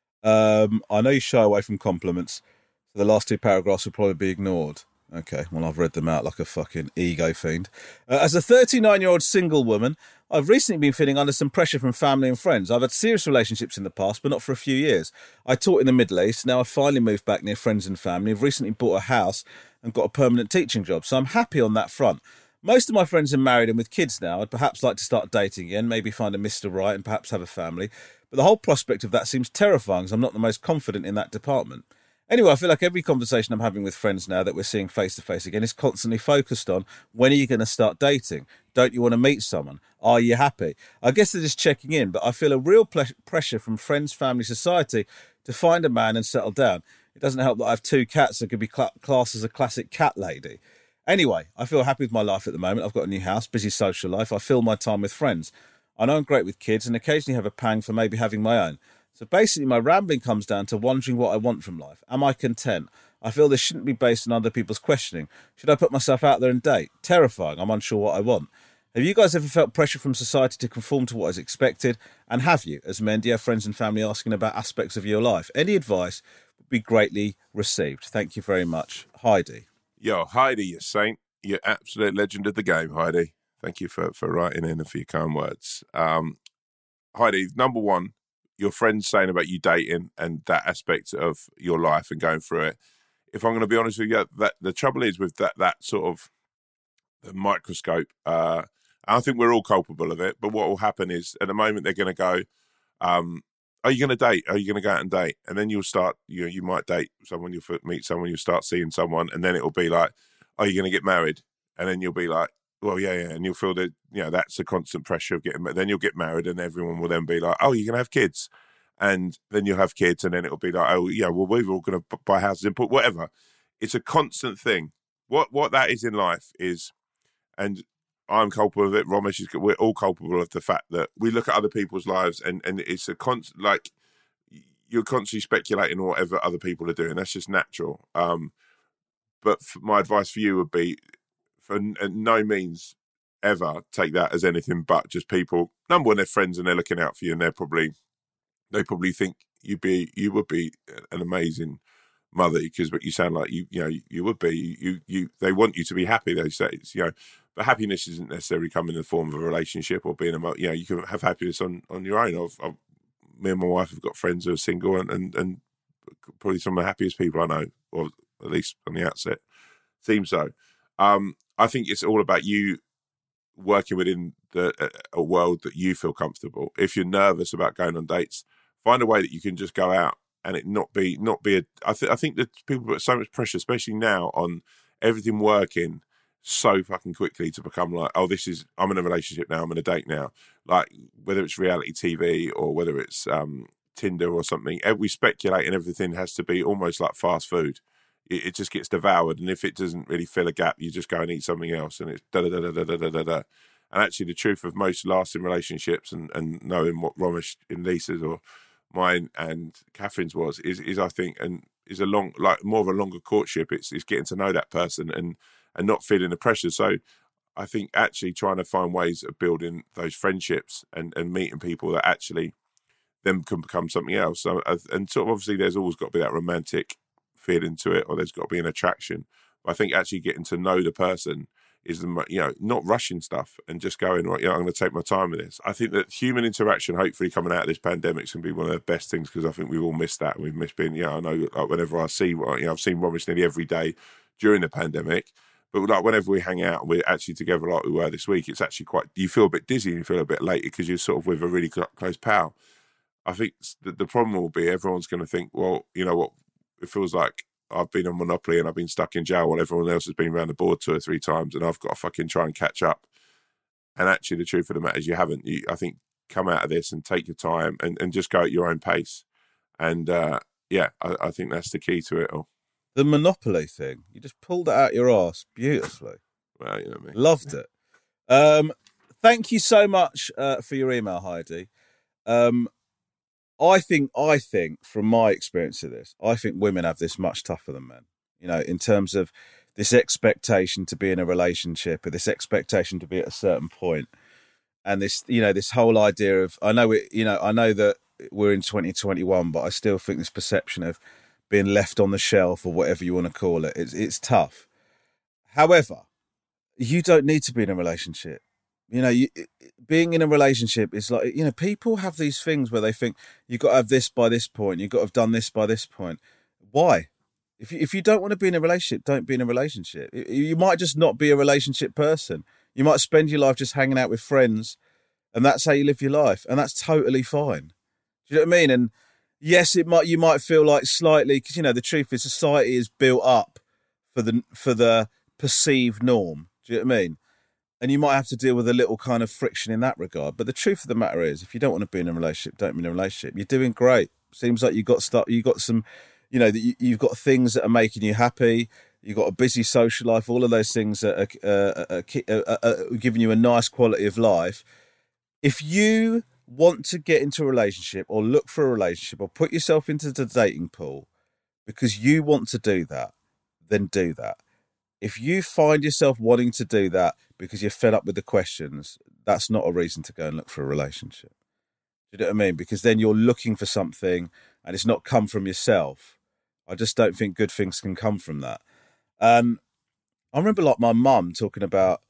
I know you shy away from compliments, so the last two paragraphs will probably be ignored. Okay, well, I've read them out like a fucking ego fiend. As a 39-year-old single woman, I've recently been feeling under some pressure from family and friends. I've had serious relationships in the past, but not for a few years. I taught in the Middle East. Now I've finally moved back near friends and family. I've recently bought a house and got a permanent teaching job, so I'm happy on that front. Most of my friends are married and with kids now. I'd perhaps like to start dating again, maybe find a Mr. Right and perhaps have a family. But the whole prospect of that seems terrifying, as I'm not the most confident in that department. Anyway, I feel like every conversation I'm having with friends now that we're seeing face-to-face again is constantly focused on, when are you going to start dating? Don't you want to meet someone? Are you happy? I guess they're just checking in, but I feel a real pressure from friends, family, society to find a man and settle down. It doesn't help that I have two cats that could be classed as a classic cat lady. Anyway, I feel happy with my life at the moment. I've got a new house, busy social life. I fill my time with friends. I know I'm great with kids and occasionally have a pang for maybe having my own. So basically, my rambling comes down to wondering what I want from life. Am I content? I feel this shouldn't be based on other people's questioning. Should I put myself out there and date? Terrifying. I'm unsure what I want. Have you guys ever felt pressure from society to conform to what is expected? And have you, as men, do you have friends and family asking about aspects of your life? Any advice would be greatly received. Thank you very much. Heidi. Yo, Heidi, you saint. You're absolute legend of the game, Heidi. Thank you for writing in and for your kind words. Heidi, number one, your friends saying about you dating and that aspect of your life and going through it. If I'm going to be honest with you, that the trouble is with that sort of the microscope. I think we're all culpable of it. But what will happen is, at the moment, they're going to go, "Are you going to date? Are you going to go out and date?" And then you'll start. You might date someone, you'll meet someone, you'll start seeing someone, and then it'll be like, "Are you going to get married?" And then you'll be like, well, yeah, and you'll feel that, that's a constant pressure of getting, then you'll get married and everyone will then be like, oh, you're going to have kids. And then you'll have kids and then it'll be like, oh, yeah, well, we're all going to buy houses and put whatever. It's a constant thing. What that is in life is, and I'm culpable of it, Romesh is, we're all culpable of the fact that we look at other people's lives and it's a constant, like, you're constantly speculating on whatever other people are doing. That's just natural. But my advice for you would be, for no means ever take that as anything but just people. Number one, they're friends and they're looking out for you, and they probably think you would be an amazing mother, because what you sound like you would be. They want you to be happy. They say but happiness isn't necessarily come in the form of a relationship or being you can have happiness on your own. Me and my wife have got friends who are single and probably some of the happiest people I know, or at least on the outset seems so. I think it's all about you working within a world that you feel comfortable. If you're nervous about going on dates, find a way that you can just go out and it not be a. I think that people put so much pressure, especially now, on everything working so fucking quickly to become like, oh, I'm in a relationship now, I'm in a date now. Like, whether it's reality TV or whether it's Tinder or something, we speculate and everything has to be almost like fast food. It just gets devoured, and if it doesn't really fill a gap, you just go and eat something else, and it's da-da-da-da-da-da-da-da. And actually, the truth of most lasting relationships, and knowing what Romesh in Lisa's or mine and Catherine's was, is I think, and is a long, like more of a longer courtship. It's getting to know that person and not feeling the pressure. So I think actually trying to find ways of building those friendships and meeting people that actually then can become something else. So, and sort of obviously there's always got to be that romantic feeling to it, or there's got to be an attraction. But I think actually getting to know the person is, not rushing stuff and just going, right, I'm going to take my time with this. I think that human interaction, hopefully coming out of this pandemic, is going to be one of the best things, because I think we've all missed that. We've missed being, I know, like whenever I see, I've seen Romesh nearly every day during the pandemic, but like whenever we hang out and we're actually together like we were this week, it's actually you feel a bit dizzy and you feel a bit late because you're sort of with a really close pal. I think the problem will be everyone's going to think, well, you know what, it feels like I've been on Monopoly and I've been stuck in jail while everyone else has been around the board 2 or 3 times, and I've got to fucking try and catch up. And actually, the truth of the matter is you haven't. I think come out of this and take your time and just go at your own pace. And I think that's the key to it all. The Monopoly thing, you just pulled it out your arse beautifully. Well, you know what I mean. Loved it. Thank you so much for your email, Heidi. I think from my experience of this, I think women have this much tougher than men, in terms of this expectation to be in a relationship, or this expectation to be at a certain point. And this, this whole idea of, I know that we're in 2021, but I still think this perception of being left on the shelf, or whatever you want to call it, it's tough. However, you don't need to be in a relationship. Being in a relationship is like, people have these things where they think you've got to have this by this point, you've got to have done this by this point. Why? If you don't want to be in a relationship, don't be in a relationship. You might just not be a relationship person. You might spend your life just hanging out with friends, and that's how you live your life, and that's totally fine. Do you know what I mean? And yes, you might feel like slightly, because the truth is society is built up for the perceived norm. Do you know what I mean? And you might have to deal with a little kind of friction in that regard. But the truth of the matter is, if you don't want to be in a relationship, don't be in a relationship. You're doing great. Seems like you've got some, you've got things that are making you happy. You've got a busy social life. All of those things are giving you a nice quality of life. If you want to get into a relationship, or look for a relationship, or put yourself into the dating pool because you want to do that, then do that. If you find yourself wanting to do that because you're fed up with the questions, that's not a reason to go and look for a relationship. Do you know what I mean? Because then you're looking for something and it's not come from yourself. I just don't think good things can come from that. I remember my mum talking about,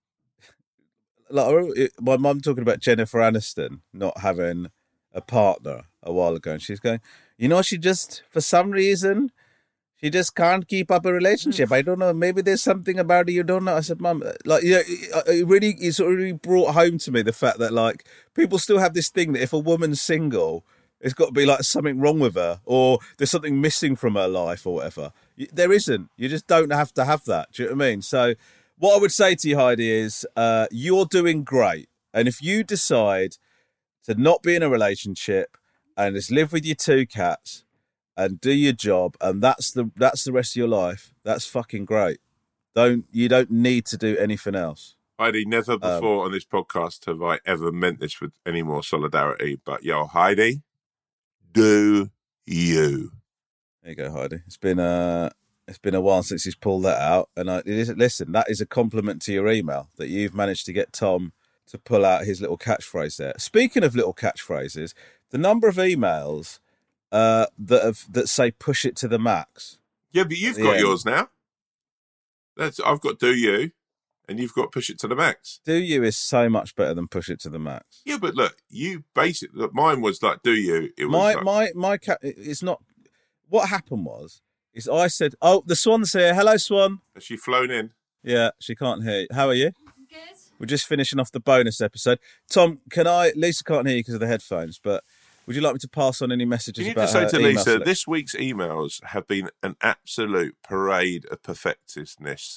Jennifer Aniston not having a partner a while ago. And she's going, she just, for some reason, she just can't keep up a relationship. I don't know. Maybe there's something about it you don't know. I said, Mum, it sort of really brought home to me the fact that people still have this thing that if a woman's single, it's got to be something wrong with her, or there's something missing from her life, or whatever. There isn't. You just don't have to have that. Do you know what I mean? So what I would say to you, Heidi, is you're doing great. And if you decide to not be in a relationship and just live with your 2 cats, and do your job, and that's the rest of your life, that's fucking great. You don't need to do anything else. Heidi, never before on this podcast have I ever meant this with any more solidarity, but Heidi, do you. There you go, Heidi. It's been a while since he's pulled that out, and listen, that is a compliment to your email, that you've managed to get Tom to pull out his little catchphrase there. Speaking of little catchphrases, the number of emails that say push it to the max. Yeah, but you've got yours now. I've got do you, and you've got push it to the max. Do you is so much better than push it to the max. Yeah, but look, mine was do you. It was my cat. It's not. What happened is I said, "Oh, the Swan's here. Hello, Swan." Has she flown in? Yeah, she can't hear you. How are you? Good. We're just finishing off the bonus episode. Tom, Lisa can't hear you because of the headphones, but would you like me to pass on any messages about her? You need to say to Lisa, this week's emails have been an absolute parade of perfectness.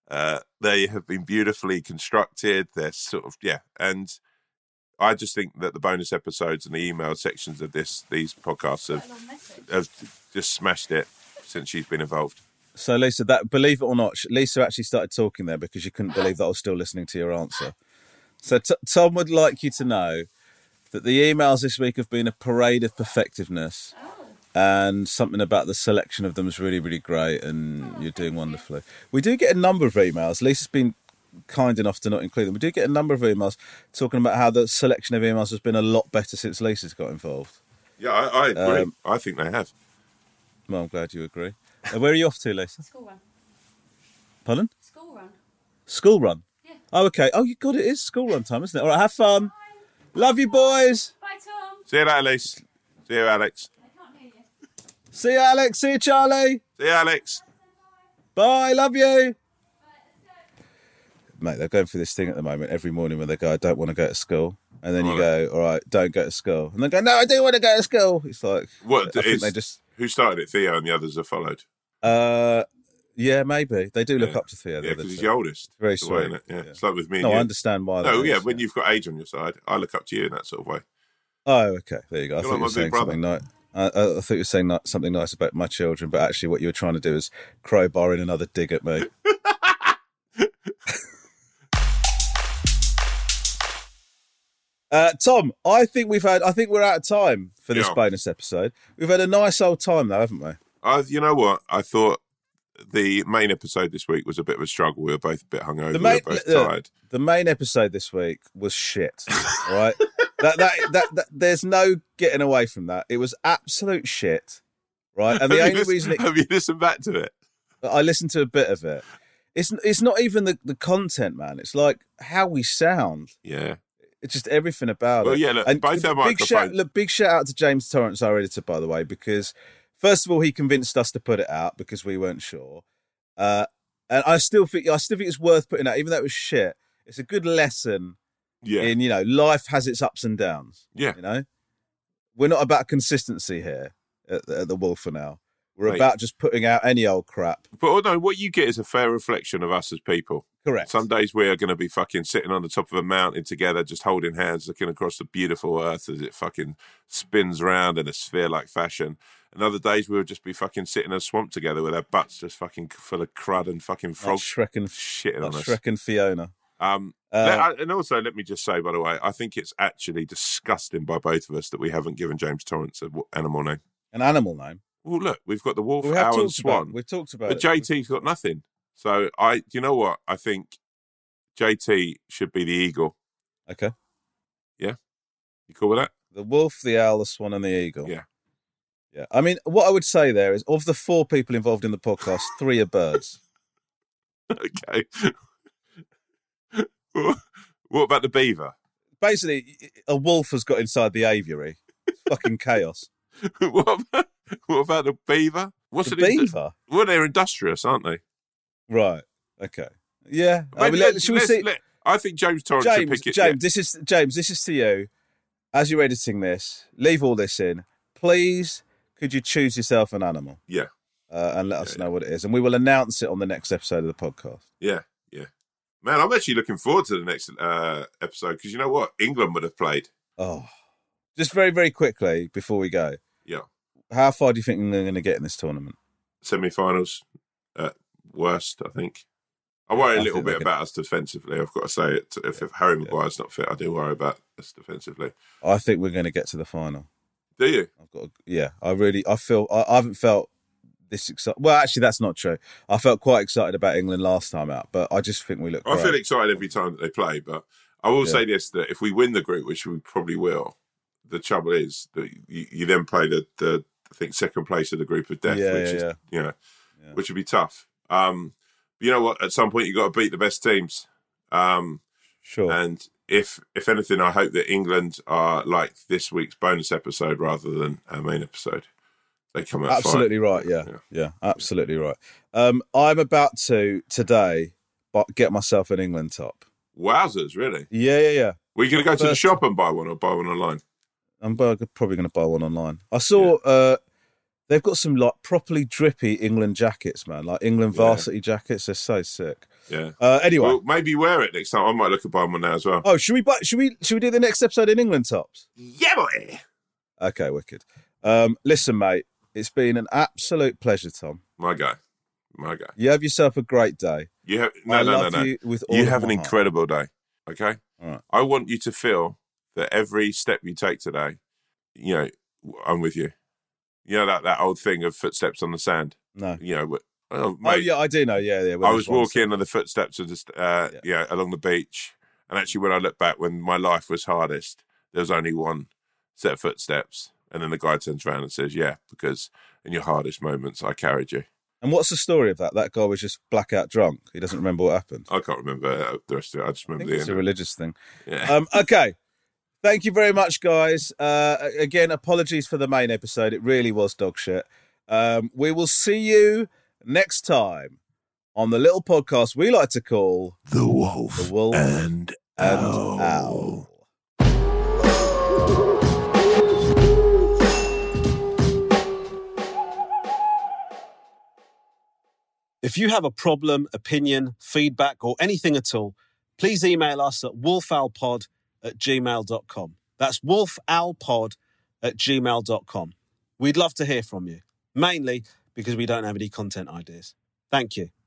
They have been beautifully constructed. They're sort of, and I just think that the bonus episodes and the email sections of these podcasts have just smashed it since she's been involved. So, Lisa, that, believe it or not, Lisa actually started talking there because you couldn't believe that I was still listening to your answer. So Tom would like you to know that the emails this week have been a parade of perfectiveness, and something about the selection of them is really, really great, and you're doing wonderfully. We do get a number of emails. Lisa's been kind enough to not include them. We do get a number of emails talking about how the selection of emails has been a lot better since Lisa's got involved. Yeah, I agree. I think they have. Well, I'm glad you agree. Where are you off to, Lisa? School run. Pardon? School run. School run? Yeah. Oh, okay. Oh, God, it is school run time, isn't it? All right, have fun. Bye. Love you, boys. Bye, Tom. See you later, Elise. See you, Alex. I can't hear you. See you, Alex. See you, Charlie. See you, Alex. Bye. Love you. Mate, they're going through this thing at the moment every morning where they go, I don't want to go to school. And then you go, all right, don't go to school. And they go, no, I do want to go to school. It's like, what? I think they just... Who started it? Theo, and the others have followed. Yeah, maybe. They do look up to Theo. Yeah, because he's the oldest. Very sweet. Yeah. It's like with me. No, I understand why. When you've got age on your side, I look up to you in that sort of way. Oh, okay. There you go. I thought like you were saying something nice. I thought you were saying something nice about my children, but actually what you were trying to do is crowbar in another dig at me. Tom, I think we're out of time for this bonus episode. We've had a nice old time though, haven't we? You know what? I thought the main episode this week was a bit of a struggle. We were both a bit hungover. We were both tired. The main episode this week was shit. Right? that there's no getting away from that. It was absolute shit. Right? And the only reason have you listened back to it? I listened to a bit of it. It's not even the content, man. It's like how we sound. Yeah. It's just everything about it. Well, yeah, look, and both our microphones. Big shout out to James Torrance, our editor, by the way, because first of all, he convinced us to put it out because we weren't sure. And I still think it's worth putting out, even though it was shit. It's a good lesson in, life has its ups and downs. Yeah. We're not about consistency here at the Wolf for now. We're about just putting out any old crap. But no, what you get is a fair reflection of us as people. Correct. Some days we are going to be fucking sitting on the top of a mountain together, just holding hands, looking across the beautiful earth as it fucking spins around in a sphere-like fashion. And other days we'll just be fucking sitting in a swamp together with our butts just fucking full of crud and fucking frogs shitting on us. Shrek and Fiona. And also, let me just say, by the way, I think it's actually disgusting by both of us that we haven't given James Torrance an animal name. An animal name? Well, look, we've got the wolf, owl, and swan. We've talked about it. But JT's got nothing. So, you know what? I think JT should be the eagle. Okay. Yeah? You cool with that? The wolf, the owl, the swan, and the eagle. Yeah. Yeah. I mean, what I would say there is, of the 4 people involved in the podcast, 3 are birds. Okay. What about the beaver? Basically, a wolf has got inside the aviary. It's fucking chaos. What about the beaver? What's the beaver? Well, they're industrious, aren't they? Right. Okay. Yeah. Should we see? I think James Torrance should pick it. James, this is to you. As you're editing this, leave all this in. Please, could you choose yourself an animal? Yeah. And let us know what it is. And we will announce it on the next episode of the podcast. Yeah. Man, I'm actually looking forward to the next episode because you know what? England would have played. Oh. Just very, very quickly before we go. Yeah. How far do you think they're going to get in this tournament? Semi-finals at worst, I think. I worry a little bit about us defensively, I've got to say it. If Harry Maguire's not fit, I do worry about us defensively. I think we're going to get to the final. Do you? I haven't felt this excited. Well, actually, that's not true. I felt quite excited about England last time out, but I just think we look great. I feel excited every time that they play, but I will say this, that if we win the group, which we probably will, the trouble is that you then play the I think second place of the group of death, which would be tough. But you know what? At some point, you got to beat the best teams. Sure. And if anything, I hope that England are like this week's bonus episode rather than our main episode. They come out absolutely right. Yeah, absolutely right. I'm about to today get myself an England top. Wowzers! Really? Yeah. Were you going to go to the shop and buy one, or buy one online? I'm probably going to buy one online. I saw they've got some like properly drippy England jackets, man. Like England varsity jackets. They're so sick. Yeah. Anyway, well, maybe wear it next time. I might look at buying one now as well. Oh, should we do the next episode in England tops? Yeah, boy. Okay, wicked. Listen, mate, it's been an absolute pleasure, Tom. My guy. You have yourself a great day. You have no. You have an incredible day. Okay. All right. I want you to feel that every step you take today, you know, I'm with you. You know that old thing of footsteps on the sand. No. You know. Oh, yeah, I do know. Yeah. I was walking on the footsteps of along the beach, and actually, when I look back, when my life was hardest, there was only one set of footsteps, and then the guy turns around and says, "Yeah, because in your hardest moments, I carried you." And what's the story of that? That guy was just blackout drunk. He doesn't remember what happened. I can't remember the rest of it. I just remember the end. It's a religious thing. Yeah. Okay. Thank you very much, guys. Again, apologies for the main episode. It really was dog shit. We will see you next time on the little podcast we like to call The Wolf and Owl. If you have a problem, opinion, feedback, or anything at all, please email us at wolfowlpod@gmail.com. That's wolfowlpod@gmail.com. We'd love to hear from you, mainly because we don't have any content ideas. Thank you.